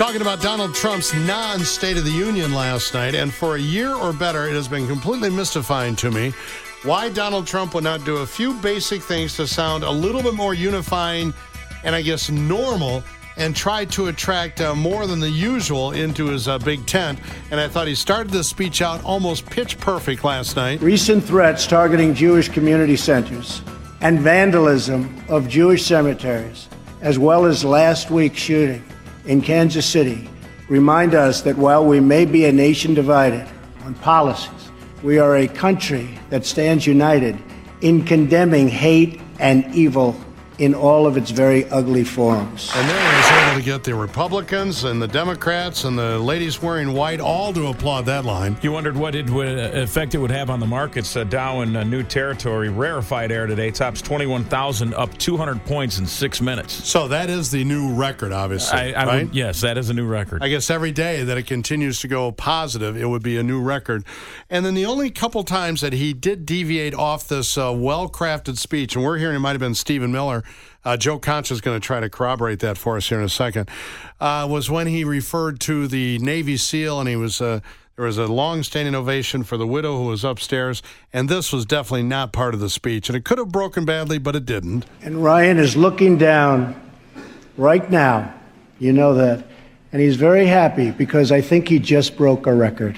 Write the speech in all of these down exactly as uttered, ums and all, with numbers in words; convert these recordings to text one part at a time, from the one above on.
Talking about Donald Trump's non-State of the Union last night, and for a year or better, it has been completely mystifying to me why Donald Trump would not do a few basic things to sound a little bit more unifying and, I guess, normal, and try to attract uh, more than the usual into his uh, big tent. And I thought he started this speech out almost pitch perfect last night. Recent threats targeting Jewish community centers and vandalism of Jewish cemeteries, as well as last week's shooting in Kansas City, remind us that while we may be a nation divided on policies, we are a country that stands united in condemning hate and evil in all of its very ugly forms. And then he was able to get the Republicans and the Democrats and the ladies wearing white all to applaud that line. You wondered what it would, uh, effect it would have on the markets. Uh, Dow in uh, new territory, rarefied air today, tops twenty-one thousand, up two hundred points in six minutes. So that is the new record, obviously, I, I right? Would, yes, that is a new record. I guess every day that it continues to go positive, it would be a new record. And then the only couple times that he did deviate off this uh, well-crafted speech, and we're hearing it might have been Stephen Miller, Uh, Joe Concha is going to try to corroborate that for us here in a second, uh, was when he referred to the Navy SEAL, and he was uh, there was a long-standing ovation for the widow who was upstairs, and this was definitely not part of the speech. And it could have broken badly, but it didn't. And Ryan is looking down right now, you know that, and he's very happy because I think he just broke a record.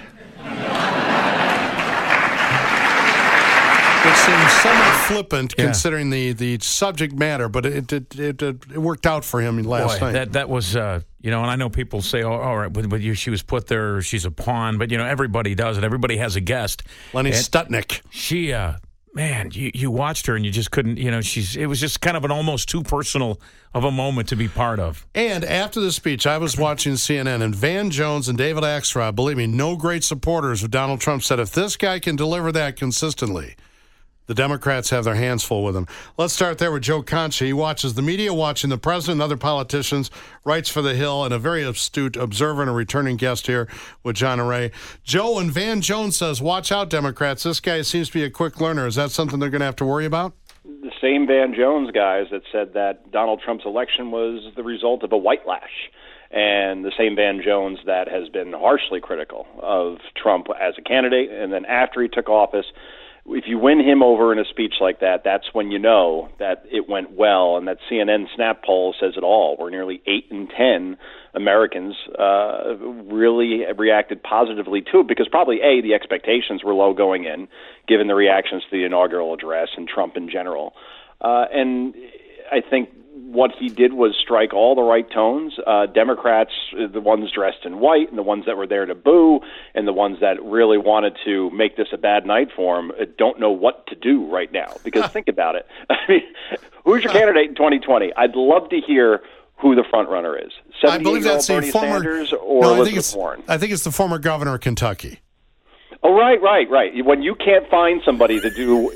It seems somewhat flippant Yeah. considering the, the subject matter, but it it, it it worked out for him last Boy, night. that that was, uh, you know, and I know people say, oh, all right, but, but you, she was put there, she's a pawn, but, you know, everybody does it. Everybody has a guest. Lenny And Stutnick. She, uh, man, you, you watched her and you just couldn't, you know, she's, it was just kind of an almost too personal of a moment to be part of. And after the speech, I was watching C N N, and Van Jones and David Axelrod, believe me, no great supporters of Donald Trump, said if this guy can deliver that consistently, the Democrats have their hands full with him. Let's start there with Joe Concha. He watches the media, watching the president and other politicians, writes for The Hill, and a very astute observer and a returning guest here with John Array. Joe, and Van Jones says, watch out, Democrats. This guy seems to be a quick learner. Is that something they're going to have to worry about? The same Van Jones guys that said that Donald Trump's election was the result of a white lash. And the same Van Jones that has been harshly critical of Trump as a candidate, and then after he took office, if you win him over in a speech like that, that's when you know that it went well. And that C N N Snap poll says it all, where nearly eight in ten Americans uh, really reacted positively to it, because probably, A, the expectations were low going in, given the reactions to the inaugural address and Trump in general. Uh, and I think what he did was strike all the right tones. Uh, Democrats, the ones dressed in white and the ones that were there to boo and the ones that really wanted to make this a bad night for him, uh, don't know what to do right now. Because think about it. I mean, who's your candidate in twenty twenty? I'd love to hear who the front runner is. I believe that's the Bernie former Sanders or no, I Elizabeth think it's, Warren? I think it's the former governor of Kentucky. Oh, right, right, right. When you can't find somebody to do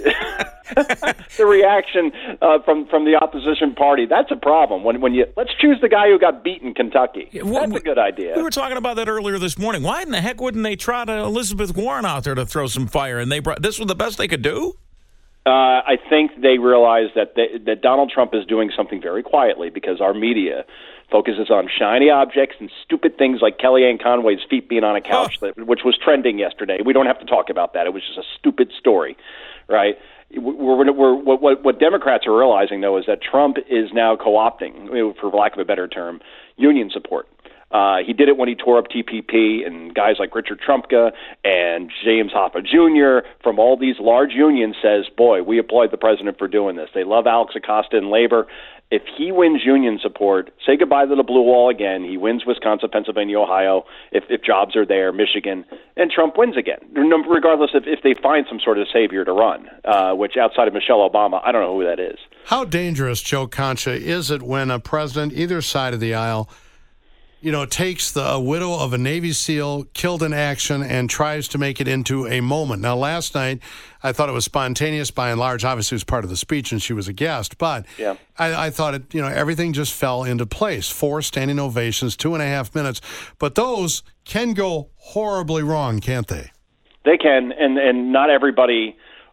the reaction uh, from from the opposition party, that's a problem. When when you let's choose the guy who got beat in Kentucky. That's a good idea. We were talking about that earlier this morning. Why in the heck wouldn't they trot Elizabeth Warren out there to throw some fire? And they brought this was the best they could do. Uh, I think they realize that they, that Donald Trump is doing something very quietly, because our media focuses on shiny objects and stupid things like Kellyanne Conway's feet being on a couch, oh. that, which was trending yesterday. We don't have to talk about that. It was just a stupid story, right? We're, we're, what, what, what Democrats are realizing, though, is that Trump is now co-opting, for lack of a better term, union support. Uh, he did it when he tore up T P P, and guys like Richard Trumka and James Hoffa Junior from all these large unions says, boy, we applaud the president for doing this. They love Alex Acosta in labor. If he wins union support, say goodbye to the blue wall again. He wins Wisconsin, Pennsylvania, Ohio, if, if jobs are there, Michigan, and Trump wins again, regardless of if they find some sort of savior to run, uh, which outside of Michelle Obama, I don't know who that is. How dangerous, Joe Concha, is it when a president, either side of the aisle, you know, takes the a widow of a Navy SEAL killed in action and tries to make it into a moment? Now, last night, I thought it was spontaneous by and large. Obviously, it was part of the speech, and she was a guest. But yeah. I, I thought, it, you know, everything just fell into place. Four standing ovations, two and a half minutes. But those can go horribly wrong, can't they? They can, and, and not everybody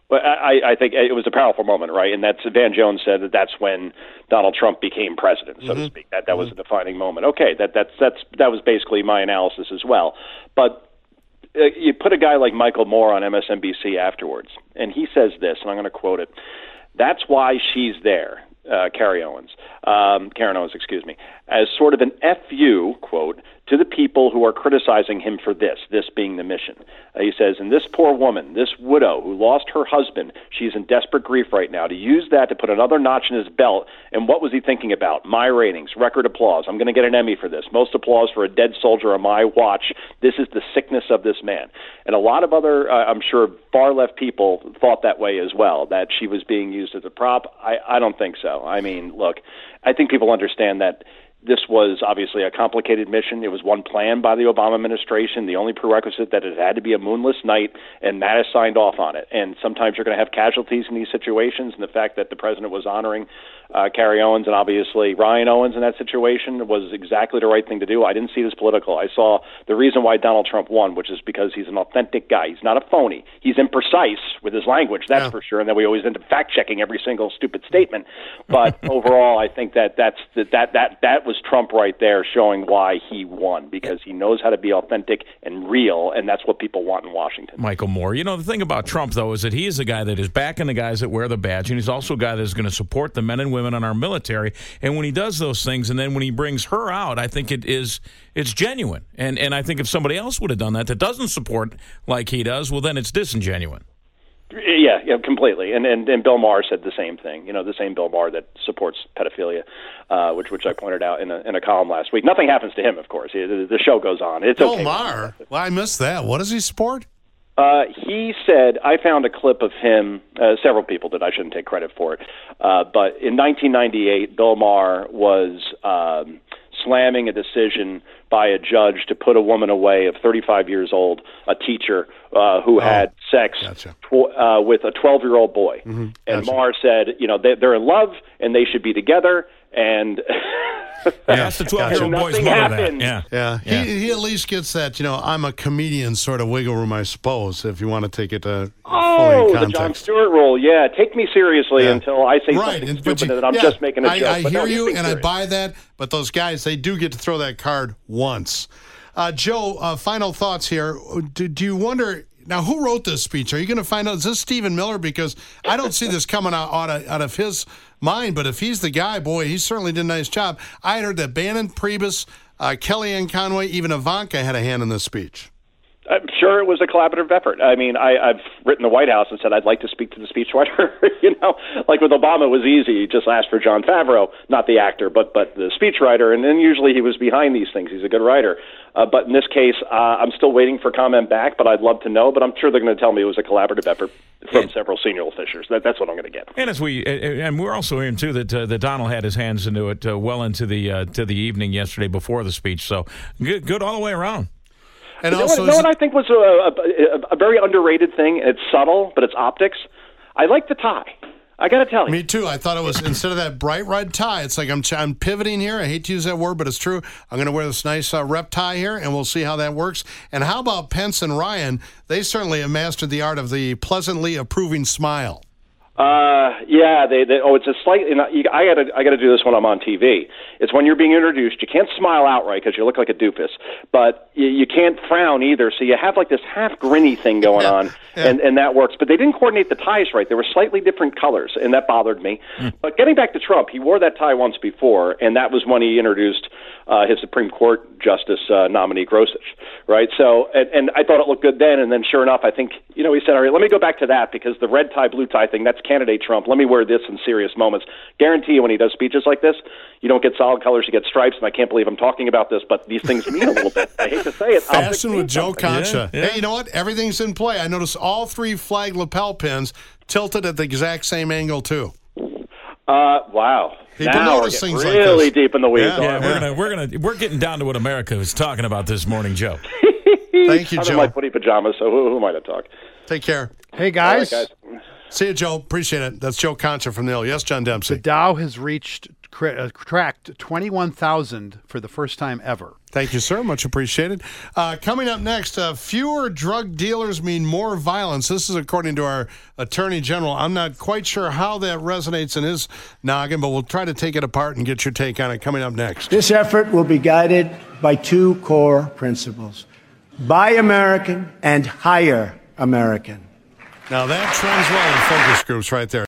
But I, I think it was a powerful moment, right? And that's Van Jones said that that's when Donald Trump became president, so mm-hmm. to speak. That that was mm-hmm. a defining moment. Okay, that that's that's that was basically my analysis as well. But uh, you put a guy like Michael Moore on M S N B C afterwards, and he says this, and I'm going to quote it. That's why she's there, uh, Carrie Owens, um, Karen Owens, excuse me, as sort of an F U, quote, to the people who are criticizing him for this, this being the mission. Uh, he says, and this poor woman, this widow who lost her husband, she's in desperate grief right now, to use that to put another notch in his belt. And what was he thinking about? My ratings, record applause. I'm going to get an Emmy for this. Most applause for a dead soldier on my watch. This is the sickness of this man. And a lot of other, uh, I'm sure, far-left people thought that way as well, that she was being used as a prop. I, I don't think so. I mean, look, I think people understand that this was obviously a complicated mission. It was one planned by the Obama administration. The only prerequisite that it had to be a moonless night, and Mattis signed off on it. And sometimes you're going to have casualties in these situations, and the fact that the president was honoring uh, Carrie Owens and obviously Ryan Owens in that situation was exactly the right thing to do. I didn't see it as political. I saw the reason why Donald Trump won, which is because he's an authentic guy. He's not a phony. He's imprecise with his language, that's yeah. for sure. And then we always end up fact-checking every single stupid statement. But overall, I think that that's that that that, that was Trump right there showing why he won, because he knows how to be authentic and real, and that's what people want in Washington. Michael Moore. You know, the thing about Trump, though, is that he is a guy that is backing the guys that wear the badge, and he's also a guy that is going to support the men and women in our military. And when he does those things, and then when he brings her out, I think it is it's genuine. And and I think if somebody else would have done that that doesn't support like he does, well, then it's disingenuine. Yeah, yeah, completely. And, and and Bill Maher said the same thing. You know, the same Bill Maher that supports pedophilia, uh, which which I pointed out in a in a column last week. Nothing happens to him, of course. The, the show goes on. It's Bill okay. Maher? Well, I missed that. What does he support? Uh, he said, I found a clip of him, uh, several people did, I shouldn't take credit for it, uh, but in nineteen ninety-eight, Bill Maher was um, slamming a decision by a judge to put a woman away of thirty-five years old, a teacher uh, who oh, had sex gotcha. tw- uh, with a twelve-year-old boy. Mm-hmm, and gotcha. Maher said, you know, they, they're in love and they should be together, and yeah, that's the twelve-year-old boy's mother. That. Yeah, yeah. yeah. He, he at least gets that. You know, I'm a comedian sort of wiggle room, I suppose. If you want to take it uh, oh, fully in context. The Jon Stewart rule. Yeah, take me seriously yeah. until I say right. something and, stupid you, and I'm yeah, just making a I, joke. I but hear no, you, and serious. I buy that. But those guys, they do get to throw that card once. Uh, Joe, uh, final thoughts here. Do, do you wonder? Now, who wrote this speech? Are you going to find out? Is this Stephen Miller? Because I don't see this coming out, out, of, out of his mind, but if he's the guy, boy, he certainly did a nice job. I heard that Bannon, Priebus, uh, Kellyanne Conway, even Ivanka had a hand in this speech. I'm sure it was a collaborative effort. I mean, I, I've written the White House and said I'd like to speak to the speechwriter. you know, like with Obama, it was easy. He just asked for Jon Favreau, not the actor, but but the speechwriter. And then usually he was behind these things. He's a good writer. Uh, but in this case, uh, I'm still waiting for comment back, but I'd love to know. But I'm sure they're going to tell me it was a collaborative effort from yeah. several senior officials. That, that's what I'm going to get. And as we and we're also hearing too that uh, that Donald had his hands into it uh, well into the uh, to the evening yesterday before the speech. So good, good all the way around. And you also, know what, know what I think was a, a, a very underrated thing? It's subtle, but it's optics. I like the tie. I got to tell you. Me too. I thought it was, instead of that bright red tie, it's like I'm, I'm pivoting here. I hate to use that word, but it's true. I'm going to wear this nice uh, rep tie here, and we'll see how that works. And how about Pence and Ryan? They certainly have mastered the art of the pleasantly approving smile. Uh, yeah, they, they, oh, it's a slightly, I gotta, I gotta do this when I'm on T V. It's when you're being introduced, you can't smile outright because you look like a doofus, but you, you can't frown either, so you have like this half grinny thing going yeah, on, yeah. and, and that works. But they didn't coordinate the ties right. They were slightly different colors, and that bothered me. Mm. But getting back to Trump, he wore that tie once before, and that was when he introduced uh, his Supreme Court Justice uh, nominee, Gorsuch, right? So, and, and I thought it looked good then, and then sure enough, I think, you know, he said, all right, let me go back to that, because the red tie, blue tie thing, that's candidate Trump. Let me wear this in serious moments. Guarantee you when he does speeches like this, you don't get solid colors, you get stripes, and I can't believe I'm talking about this, but these things mean a little bit. I hate to say it. Fashion with Joe Concha. Yeah, yeah. Hey, you know what? Everything's in play. I noticed all three flag lapel pins tilted at the exact same angle, too. Uh, wow. People now notice we're things really like deep in the weeds. Yeah, yeah, we're gonna we're gonna we're getting down to what America is talking about this morning, Joe. Thank you, I'm Joe. in my footy pajamas, so who, who am I to talk? Take care. Hey guys. All right, guys. See you, Joe. Appreciate it. That's Joe Concha from the Hill. Yes, John Dempsey. The Dow has reached cra- uh, tracked twenty-one thousand for the first time ever. Thank you, sir. Much appreciated. Uh, coming up next, uh, fewer drug dealers mean more violence. This is according to our Attorney General. I'm not quite sure how that resonates in his noggin, but we'll try to take it apart and get your take on it coming up next. This effort will be guided by two core principles: buy American and hire American. Now that trends well in focus groups right there.